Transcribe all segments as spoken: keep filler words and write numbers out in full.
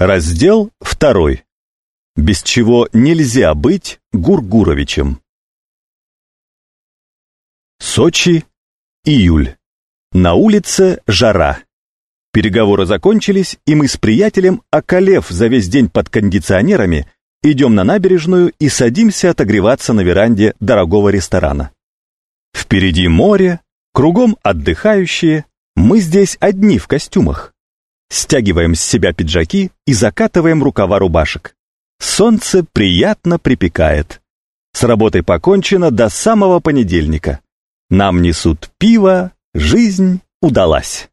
Раздел второй. Без чего нельзя быть Гургуровичем. Сочи, июль. На улице жара. Переговоры закончились, и мы с приятелем, околев за весь день под кондиционерами, идем на набережную и садимся отогреваться на веранде дорогого ресторана. Впереди море, кругом отдыхающие, мы здесь одни в костюмах. Стягиваем с себя пиджаки и закатываем рукава рубашек. Солнце приятно припекает. С работой покончено до самого понедельника. Нам несут пиво, жизнь удалась.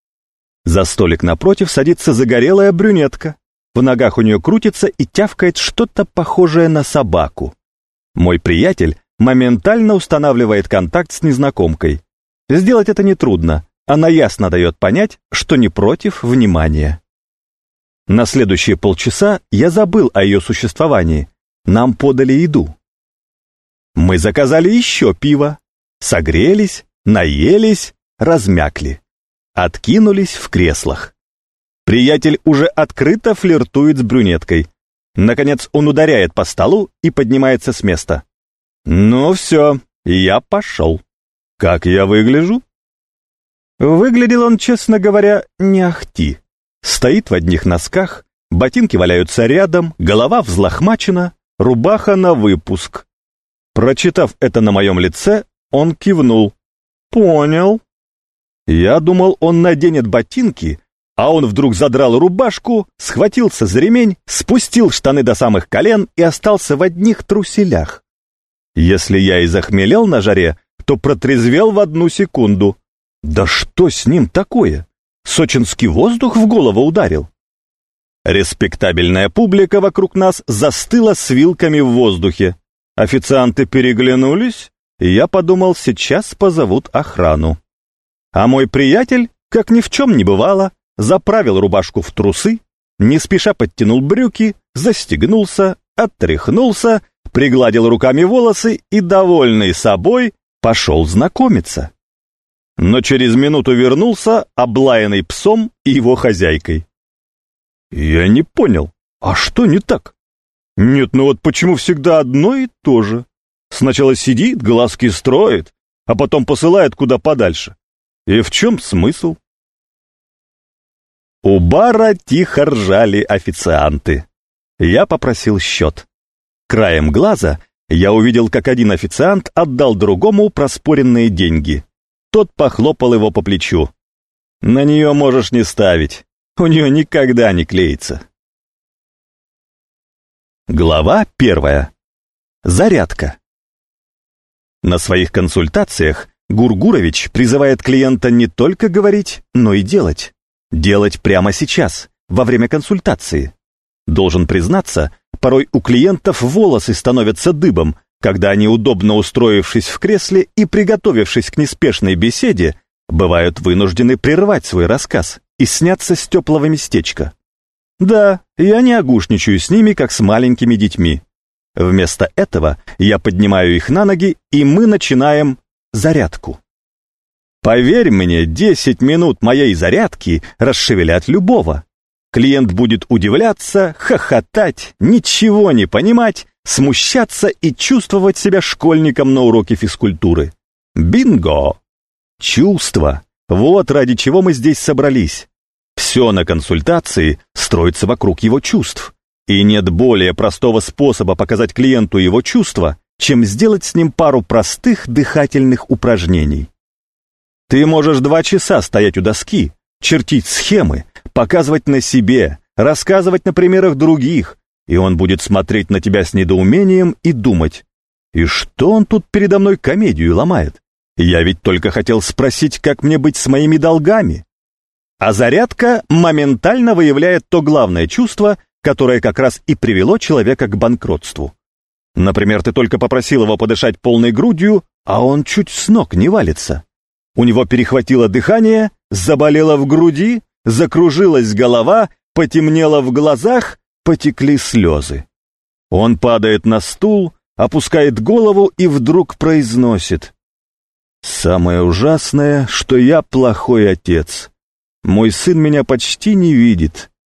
За столик напротив садится загорелая брюнетка. В ногах у нее крутится и тявкает что-то похожее на собаку. Мой приятель моментально устанавливает контакт с незнакомкой. Сделать это нетрудно. Она ясно дает понять, что не против внимания. На следующие полчаса я забыл о ее существовании. Нам подали еду. Мы заказали еще пиво, согрелись, наелись, размякли, откинулись в креслах. Приятель уже открыто флиртует с брюнеткой. Наконец он ударяет по столу и поднимается с места. Ну все, я пошел. Как я выгляжу? Выглядел он, честно говоря, не ахти. Стоит в одних носках, ботинки валяются рядом, голова взлохмачена, рубаха на выпуск. Прочитав это на моем лице, он кивнул. Понял. Я думал, он наденет ботинки, а он вдруг задрал рубашку, схватился за ремень, спустил штаны до самых колен и остался в одних труселях. Если я и захмелел на жаре, то протрезвел в одну секунду. Да что с ним такое? Сочинский воздух в голову ударил. Респектабельная публика вокруг нас застыла с вилками в воздухе. Официанты переглянулись, и я подумал, сейчас позовут охрану. А мой приятель, как ни в чем не бывало, заправил рубашку в трусы, не спеша подтянул брюки, застегнулся, оттряхнулся, пригладил руками волосы и, довольный собой, пошел знакомиться. Но через минуту вернулся, облаянный псом и его хозяйкой. Я не понял, а что не так? Нет, ну вот почему всегда одно и то же? Сначала сидит, глазки строит, а потом посылает куда подальше. И в чем смысл? У бара тихо ржали официанты. Я попросил счет. Краем глаза я увидел, как один официант отдал другому проспоренные деньги. Тот похлопал его по плечу. На нее можешь не ставить, у нее никогда не клеится. Глава первая. Зарядка. На своих консультациях Гургурович призывает клиента не только говорить, но и делать. Делать прямо сейчас, во время консультации. Должен признаться, порой у клиентов волосы становятся дыбом, когда они, удобно устроившись в кресле и приготовившись к неспешной беседе, бывают вынуждены прервать свой рассказ и сняться с теплого местечка. Да, я не огушничаю с ними, как с маленькими детьми. Вместо этого я поднимаю их на ноги, и мы начинаем зарядку. Поверь мне, десять минут моей зарядки расшевелят любого. Клиент будет удивляться, хохотать, ничего не понимать, смущаться и чувствовать себя школьником на уроке физкультуры. Бинго! Чувства. Вот ради чего мы здесь собрались. Все на консультации строится вокруг его чувств. И нет более простого способа показать клиенту его чувства, чем сделать с ним пару простых дыхательных упражнений. Ты можешь два часа стоять у доски, чертить схемы, показывать на себе, рассказывать на примерах других, и он будет смотреть на тебя с недоумением и думать: и что он тут передо мной комедию ломает? Я ведь только хотел спросить, как мне быть с моими долгами. А зарядка моментально выявляет то главное чувство, которое как раз и привело человека к банкротству. Например, ты только попросил его подышать полной грудью, а он чуть с ног не валится. У него перехватило дыхание, заболело в груди, закружилась голова, потемнело в глазах, потекли слезы. Он падает на стул, опускает голову и вдруг произносит: «Самое ужасное, что я плохой отец. Мой сын меня почти не видит.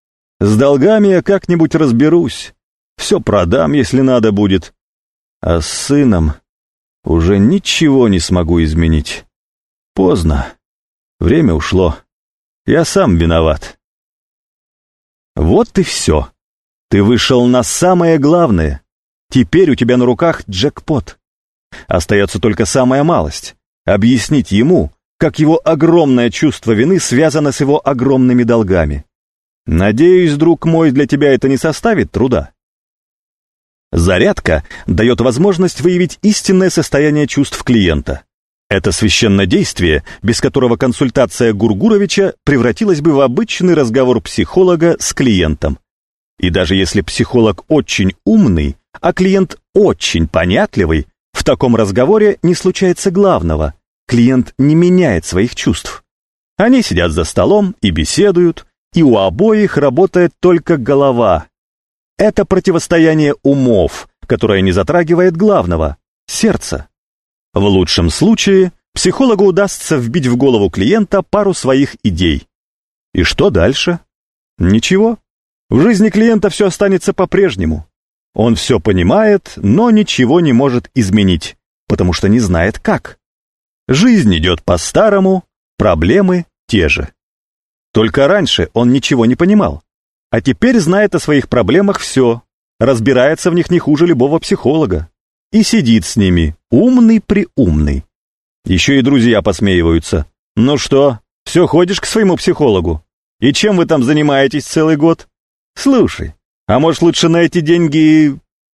С долгами я как-нибудь разберусь. Все продам, если надо будет. А с сыном уже ничего не смогу изменить. Поздно. Время ушло. Я сам виноват. Вот и все. Ты вышел на самое главное. Теперь у тебя на руках джекпот. Остается только самая малость — объяснить ему, как его огромное чувство вины связано с его огромными долгами. Надеюсь, друг мой, для тебя это не составит труда. Зарядка дает возможность выявить истинное состояние чувств клиента. Это священное действие, без которого консультация Гургуровича превратилась бы в обычный разговор психолога с клиентом. И даже если психолог очень умный, а клиент очень понятливый, в таком разговоре не случается главного. Клиент не меняет своих чувств. Они сидят за столом и беседуют, и у обоих работает только голова. Это противостояние умов, которое не затрагивает главного — сердца. В лучшем случае психологу удастся вбить в голову клиента пару своих идей. И что дальше? Ничего. В жизни клиента все останется по-прежнему. Он все понимает, но ничего не может изменить, потому что не знает как. Жизнь идет по-старому, проблемы те же. Только раньше он ничего не понимал, а теперь знает о своих проблемах все, разбирается в них не хуже любого психолога и сидит с ними, умный-преумный. Еще и друзья посмеиваются. «Ну что, все ходишь к своему психологу? И чем вы там занимаетесь целый год? Слушай, а может лучше на эти деньги...»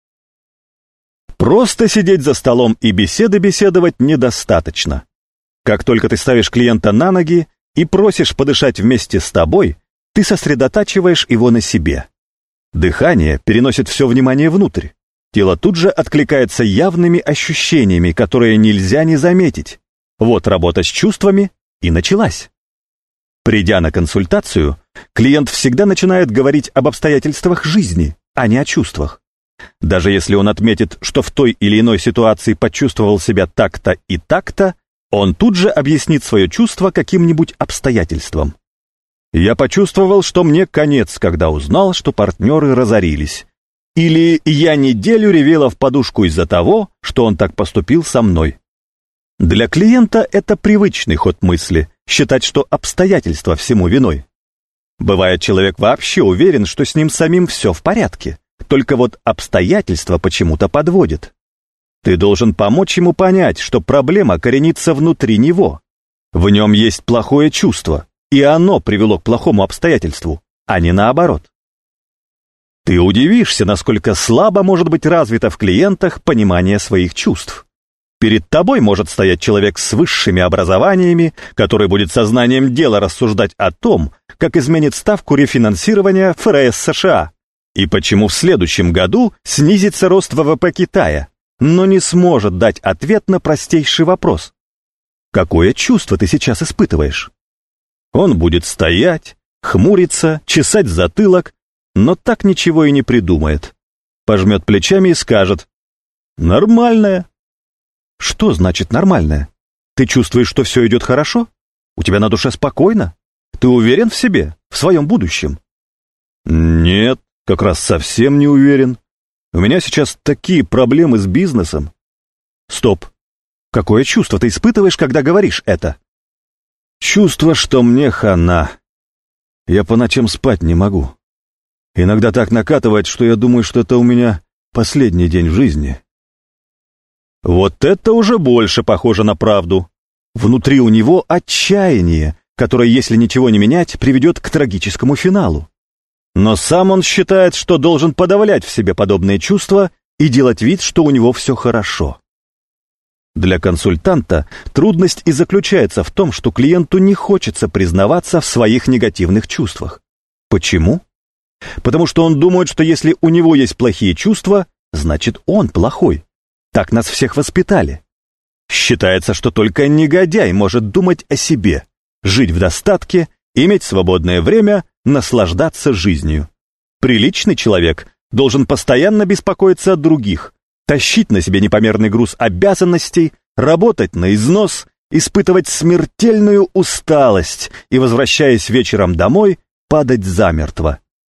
Просто сидеть за столом и беседы беседовать недостаточно. Как только ты ставишь клиента на ноги и просишь подышать вместе с тобой, ты сосредотачиваешь его на себе. Дыхание переносит все внимание внутрь. Тело тут же откликается явными ощущениями, которые нельзя не заметить. Вот работа с чувствами и началась. Придя на консультацию, клиент всегда начинает говорить об обстоятельствах жизни, а не о чувствах. Даже если он отметит, что в той или иной ситуации почувствовал себя так-то и так-то, он тут же объяснит свое чувство каким-нибудь обстоятельством. «Я почувствовал, что мне конец, когда узнал, что партнеры разорились». Или «я неделю ревела в подушку из-за того, что он так поступил со мной». Для клиента это привычный ход мысли — считать, что обстоятельства всему виной. Бывает, человек вообще уверен, что с ним самим все в порядке, только вот обстоятельства почему-то подводят. Ты должен помочь ему понять, что проблема коренится внутри него. В нем есть плохое чувство, и оно привело к плохому обстоятельству, а не наоборот. Ты удивишься, насколько слабо может быть развито в клиентах понимание своих чувств. Перед тобой может стоять человек с высшими образованиями, который будет сознанием дела рассуждать о том, как изменит ставку рефинансирования эф эр эс США и почему в следующем году снизится рост вэ вэ пэ Китая, но не сможет дать ответ на простейший вопрос. Какое чувство ты сейчас испытываешь? Он будет стоять, хмуриться, чесать затылок, но так ничего и не придумает. Пожмет плечами и скажет: «Нормальное». Что значит «нормальное»? Ты чувствуешь, что все идет хорошо? У тебя на душе спокойно? Ты уверен в себе, в своем будущем? Нет, как раз совсем не уверен. У меня сейчас такие проблемы с бизнесом. Стоп. Какое чувство ты испытываешь, когда говоришь это? Чувство, что мне хана. Я по ночам спать не могу. Иногда так накатывает, что я думаю, что это у меня последний день в жизни. Вот это уже больше похоже на правду. Внутри у него отчаяние, которое, если ничего не менять, приведет к трагическому финалу. Но сам он считает, что должен подавлять в себе подобные чувства и делать вид, что у него все хорошо. Для консультанта трудность и заключается в том, что клиенту не хочется признаваться в своих негативных чувствах. Почему? Потому что он думает, что если у него есть плохие чувства, значит он плохой. Так нас всех воспитали. Считается, что только негодяй может думать о себе, жить в достатке, иметь свободное время, наслаждаться жизнью. Приличный человек должен постоянно беспокоиться о других, тащить на себе непомерный груз обязанностей, работать на износ, испытывать смертельную усталость и, возвращаясь вечером домой, падать замертво.